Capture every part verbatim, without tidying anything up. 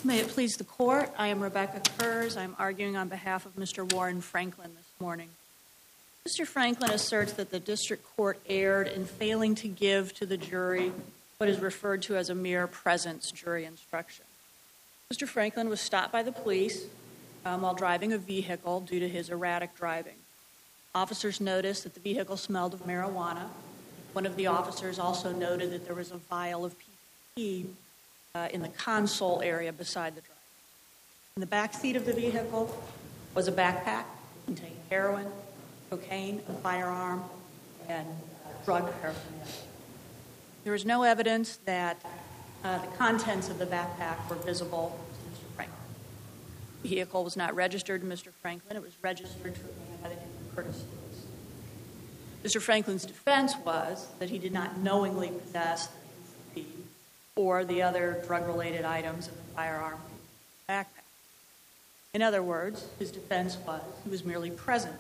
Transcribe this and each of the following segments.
May it please the Court, I am Rebecca Kurz. I'm arguing on behalf of Mister Warren Franklin this morning. Mister Franklin asserts that the District Court erred in failing to give to the jury what is referred to as a mere presence jury instruction. Mister Franklin was stopped by the police um, while driving a vehicle due to his erratic driving. Officers noticed that the vehicle smelled of marijuana. One of the officers also noted that there was a vial of P C P uh, in the console area beside the driver. In the back seat of the vehicle was a backpack containing heroin, cocaine, a firearm, and drug paraphernalia. There was no evidence that uh, the contents of the backpack were visible to Mister Franklin. The vehicle was not registered to Mister Franklin. It was registered to a man by the name of Curtis Lewis. Mister Franklin's defense was that he did not knowingly possess the P C P or the other drug-related items in the firearm backpack. In other words, his defense was he was merely present.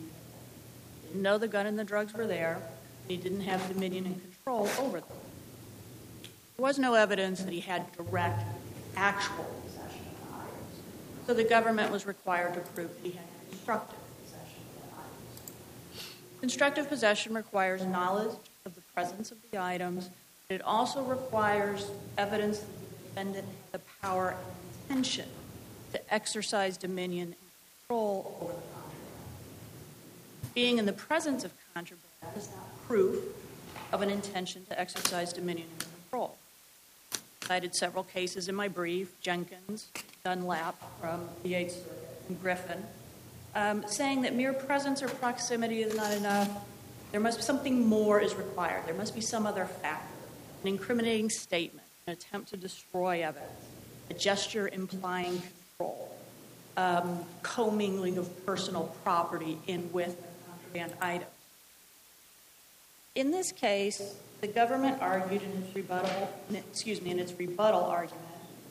He didn't know the gun and the drugs were there, and he didn't have dominion and control over them. There was no evidence that he had direct, actual possession of the items, so the government was required to prove that he had constructive possession of the items. Constructive possession requires knowledge of the presence of the items. It also requires evidence that the defendant had the power and intention to exercise dominion and control over the contraband. Being in the presence of contraband is not proof of an intention to exercise dominion and control. I cited several cases in my brief, Jenkins, Dunlap from the Eighth Circuit, and Griffin, um, saying that mere presence or proximity is not enough. There must be something more is required. There must be some other factor, an incriminating statement, an attempt to destroy evidence, a gesture implying control, um, commingling of personal property in with the contraband items. In this case, the government argued in its rebuttal, excuse me, in its rebuttal argument,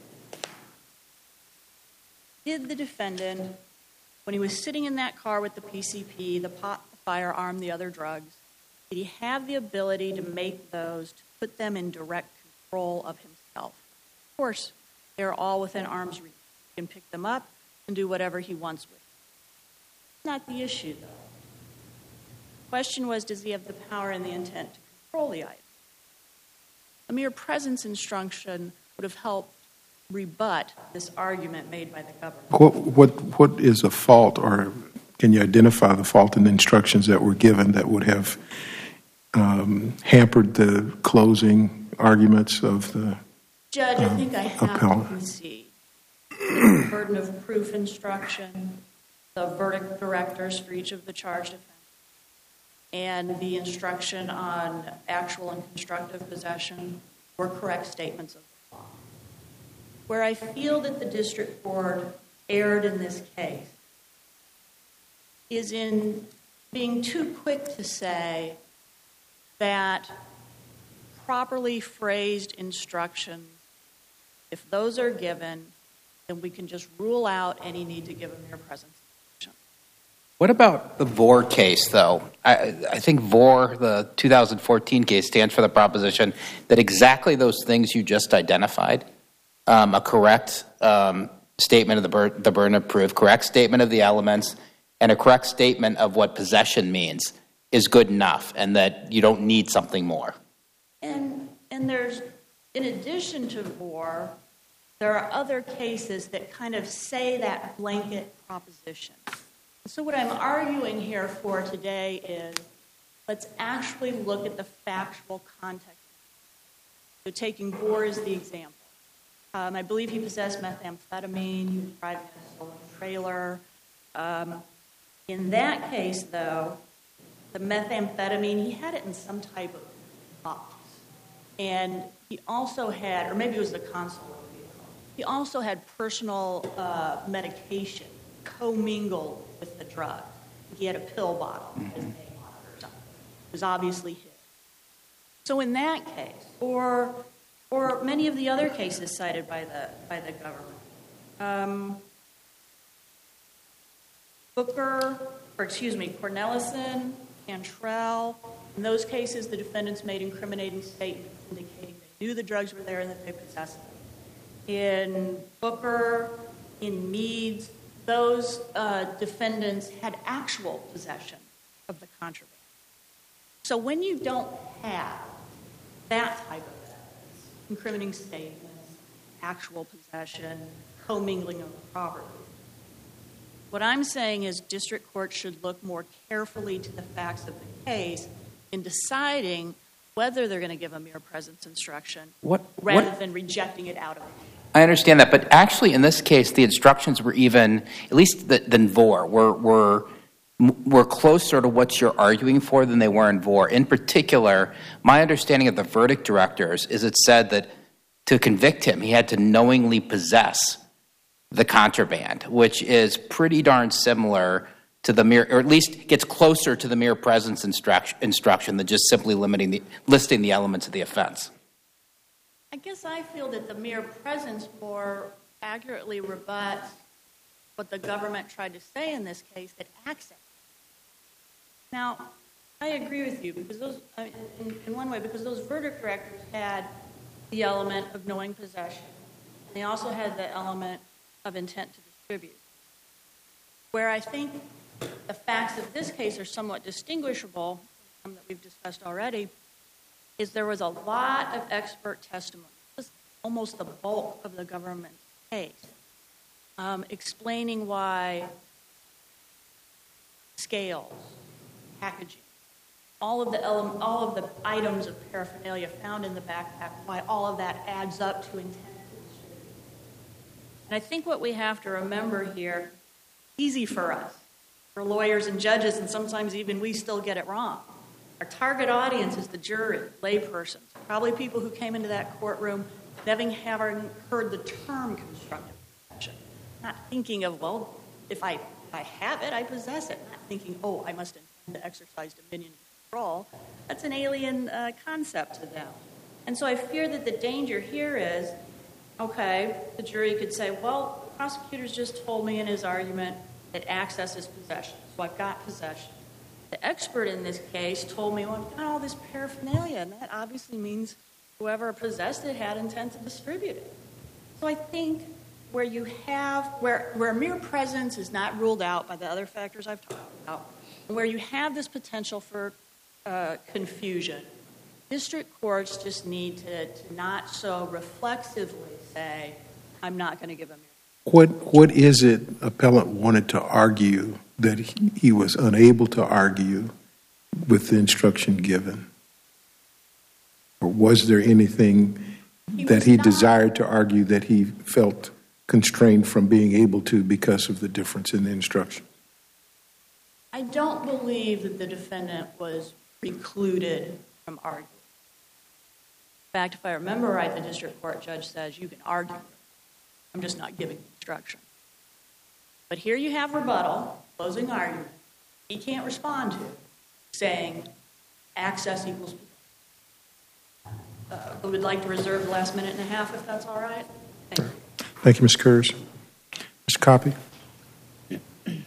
did the defendant, when he was sitting in that car with the P C P, the pot, the firearm, the other drugs, did he have the ability to make those, to put them in direct control of himself? Of course, they're all within arm's reach. He can pick them up and do whatever he wants with them. That's not the issue, though. The question was, does he have the power and the intent to control the item? A mere presence instruction would have helped rebut this argument made by the government. What, what, what is a fault, or can you identify the fault in the instructions that were given that would have um, hampered the closing arguments of the Judge, um, I think I have appellant. to concede. The burden of proof instruction, the verdict directors for each of the charged offenses, and the instruction on actual and constructive possession were correct statements of the law. Where I feel that the district court erred in this case is in being too quick to say that properly phrased instructions, if those are given, then we can just rule out any need to give a mere presence. What about the Vore case, though? I, I think Vore, the two thousand fourteen case, stands for the proposition that exactly those things you just identified, um, a correct um, statement of the, bur- the burden of proof, correct statement of the elements, and a correct statement of what possession means is good enough, and that you don't need something more. And and there's, in addition to Vore, there are other cases that kind of say that blanket proposition. So what I'm arguing here for today is let's actually look at the factual context. So taking Vore as the example. Um, I believe he possessed methamphetamine, he was driving a stolen trailer. Um, in that case, though, the methamphetamine, he had it in some type of box. And he also had, or maybe it was the console of the vehicle, he also had personal uh, medication commingled with the drug. He had a pill bottle as a name on it or something. It was obviously his. So in that case, or or many of the other cases cited by the by the government, um, Booker, or excuse me, Cornelison, Cantrell, in those cases, the defendants made incriminating statements indicating they knew the drugs were there and that they possessed them. in Booker, in Meads, those uh, defendants had actual possession of the contraband. So when you don't have that type of evidence, incriminating statements, actual possession, commingling of the property, what I'm saying is district courts should look more carefully to the facts of the case in deciding whether they're going to give a mere presence instruction What, rather what? than rejecting it out of it. I understand that, but actually in this case, the instructions were even, at least the, than Vore, were, were, were closer to what you're arguing for than they were in Vore. In particular, my understanding of the verdict directors is it said that to convict him, he had to knowingly possess the contraband, which is pretty darn similar to the mere, or at least gets closer to the mere presence instruction, instruction than just simply limiting the, listing the elements of the offense. I guess I feel that the mere presence more accurately rebuts what the government tried to say in this case, that access. Now, I agree with you because those, in, in one way, because those verdict directors had the element of knowing possession. They also had the element of intent to distribute. Where I think the facts of this case are somewhat distinguishable, some that we've discussed already, is there was a lot of expert testimony. This was almost the bulk of the government's case, um, explaining why scales, packaging, all of the ele- all of the items of paraphernalia found in the backpack, why all of that adds up to intent to distribute. And I think what we have to remember here, easy for us, for lawyers and judges, and sometimes even we still get it wrong. Our target audience is the jury, laypersons, probably people who came into that courtroom having, having heard the term constructive possession, not thinking of, well, if I, if I have it, I possess it, not thinking, oh, I must intend to exercise dominion and control. That's an alien uh, concept to them. And so I fear that the danger here is, okay, the jury could say, well, the prosecutor's just told me in his argument that access is possession, so I've got possession. The expert in this case told me, well, I've got all this paraphernalia, and that obviously means whoever possessed it had intent to distribute it. So I think where you have, where, where mere presence is not ruled out by the other factors I've talked about, and where you have this potential for uh, confusion, district courts just need to, to not so reflexively say, I'm not going to give a mere. What What is it appellant wanted to argue that he, he was unable to argue with the instruction given? Or was there anything He that was he not- desired to argue that he felt constrained from being able to because of the difference in the instruction? I don't believe that the defendant was precluded from arguing. In fact, if I remember right, the district court judge says you can argue. I'm just not giving instruction. But here you have rebuttal, closing argument. He can't respond to, saying access equals. Uh, we would like to reserve the last minute and a half, if that's all right. Thank you. Thank you, Miz Kurz. Mister Coppy? May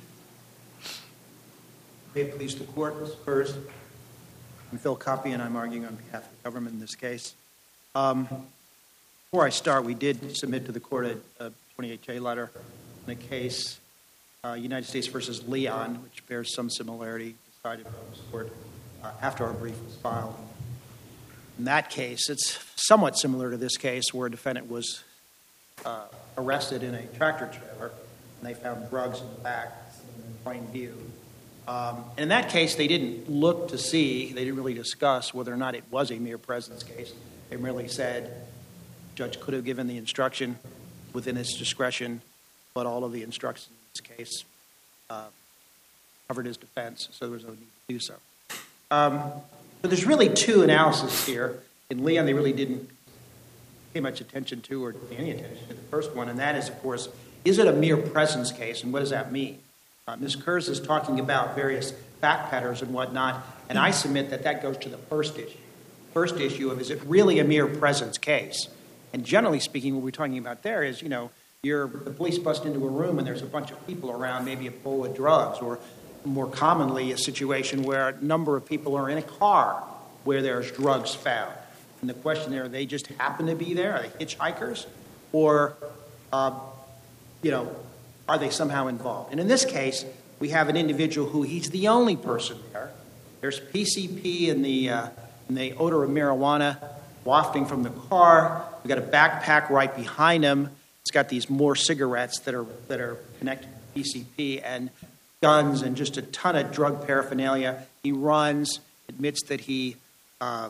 it please the court, Miz Kurz. I'm Phil Coppy, and I'm arguing on behalf of the government in this case. Um, before I start, we did submit to the court a, a twenty-eight J letter in a case, uh, United States versus Leon, which bears some similarity, decided by this court uh, after our brief was filed. In that case, it's somewhat similar to this case where a defendant was uh, arrested in a tractor trailer, and they found drugs in the back, in plain view. Um, and in that case, they didn't look to see, they didn't really discuss whether or not it was a mere presence case. They merely said the judge could have given the instruction within his discretion, but all of the instructions in this case uh, covered his defense, so there was no need to do so. Um, but there's really two analyses here. In Leon, they really didn't pay much attention to or pay any attention to the first one, and that is, of course, is it a mere presence case, and what does that mean? Uh, Miz Kurz is talking about various fact patterns and whatnot, and I submit that that goes to the first issue. First issue of, is it really a mere presence case? And generally speaking, what we're talking about there is, you know, you're, the police bust into a room and there's a bunch of people around, maybe a bowl of drugs, or more commonly a situation where a number of people are in a car where there's drugs found. And the question there, they just happen to be there? Are they hitchhikers? or, uh, you know, are they somehow involved? And in this case, we have an individual who he's the only person there. There's P C P in the, uh, in the odor of marijuana wafting from the car. We've got a backpack right behind him. It's got these more cigarettes that are that are connected to P C P, and guns and just a ton of drug paraphernalia. He runs, admits that he uh,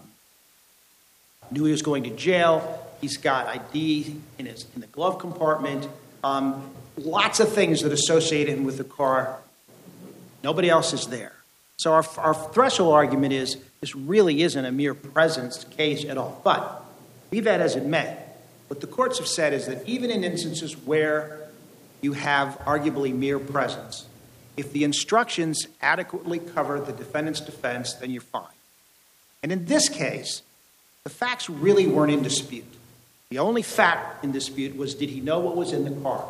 knew he was going to jail. He's got I D in his in the glove compartment. Um, lots of things that associate him with the car. Nobody else is there. So our, our threshold argument is this really isn't a mere presence case at all. But be that as it may, what the courts have said is that even in instances where you have arguably mere presence, if the instructions adequately cover the defendant's defense, then you're fine. And in this case, the facts really weren't in dispute. The only fact in dispute was, did he know what was in the car?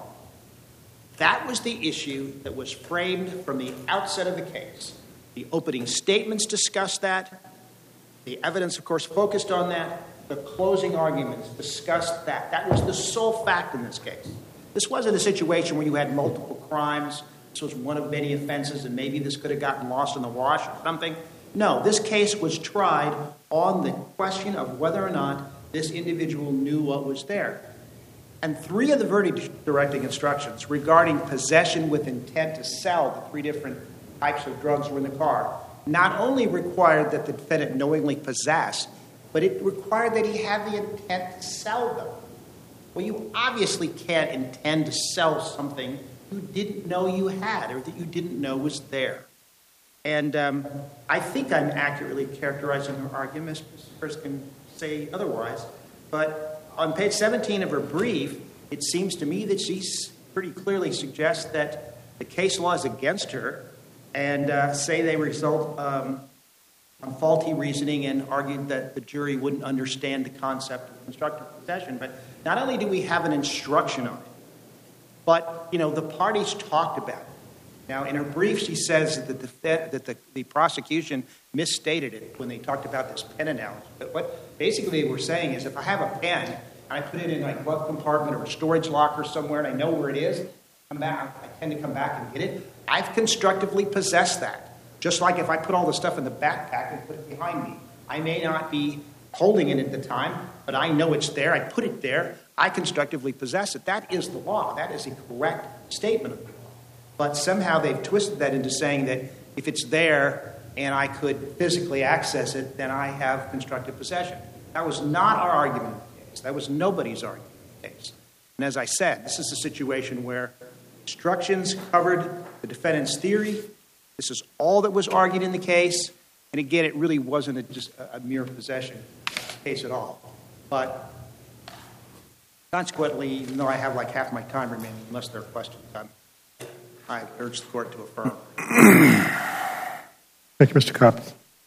That was the issue that was framed from the outset of the case. The opening statements discussed that. The evidence, of course, focused on that. The closing arguments discussed that. That was the sole fact in this case. This wasn't a situation where you had multiple crimes. This was one of many offenses, and maybe this could have gotten lost in the wash or something. No, this case was tried on the question of whether or not this individual knew what was there. And three of the verdict directing instructions regarding possession with intent to sell, the three different types of drugs were in the car, not only required that the defendant knowingly possess, but it required that he have the intent to sell them. Well, you obviously can't intend to sell something you didn't know you had or that you didn't know was there. And um, I think I'm accurately characterizing her argument. Miz Kurz can say otherwise. But on page seventeen of her brief, it seems to me that she pretty clearly suggests that the case law is against her and uh, say they result um, on faulty reasoning, and argued that the jury wouldn't understand the concept of constructive possession. But not only do we have an instruction on it, but, you know, the parties talked about it. Now, in her brief, she says that the, that the, the prosecution misstated it when they talked about this pen analogy. But what basically we're saying is if I have a pen and I put it in my glove compartment or a storage locker somewhere and I know where it is, come back, I tend to come back and get it, I've constructively possessed that. Just like if I put all the stuff in the backpack and put it behind me. I may not be holding it at the time, but I know it's there. I put it there. I constructively possess it. That is the law. That is a correct statement of the law. But somehow they've twisted that into saying that if it's there and I could physically access it, then I have constructive possession. That was not our argument in the case. That was nobody's argument in the case. And as I said, this is a situation where instructions covered the defendant's theory. This is all that was argued in the case. And again, it really wasn't a, just a, a mere possession case at all. But consequently, even though I have like half my time remaining, unless there are questions, I'm, I urge the court to affirm. Thank you, Mister Cobb.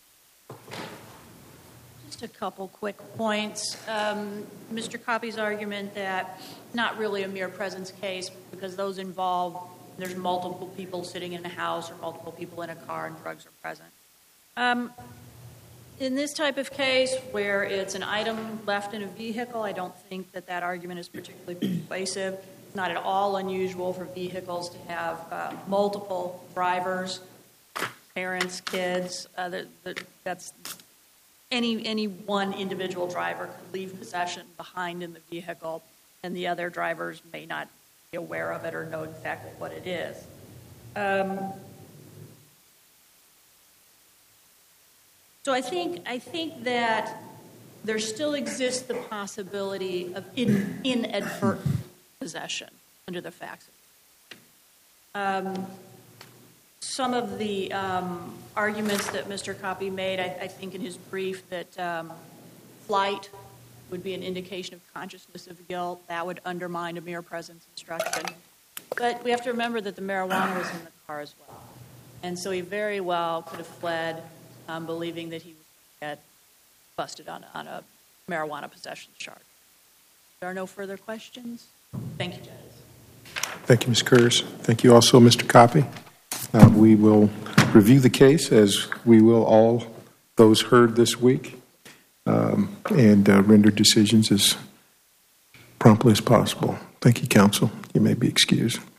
Just a couple quick points. Um, Mister Coppy's argument that not really a mere presence case because those involve there's multiple people sitting in a house or multiple people in a car and drugs are present. Um, in this type of case where it's an item left in a vehicle, I don't think that that argument is particularly persuasive. It's not at all unusual for vehicles to have uh, multiple drivers, parents, kids. Uh, that, that, that's any any one individual driver could leave possession behind in the vehicle, and the other drivers may not be aware of it or know exactly what it is. Um, so I think I think that there still exists the possibility of in, inadvertent possession under the facts. Um, some of the um, arguments that Mister Coppy made, I, I think in his brief, that um, flight would be an indication of consciousness of guilt. That would undermine a mere presence instruction. But we have to remember that the marijuana was in the car as well. And so he very well could have fled um, believing that he would get busted on, on a marijuana possession charge. There are no further questions. Thank you, judges. Thank you, Miz Kurz. Thank you also, Mister Coppy. Uh, we will review the case, as we will all those heard this week, um, and uh, render decisions as promptly as possible. Thank you, counsel. You may be excused.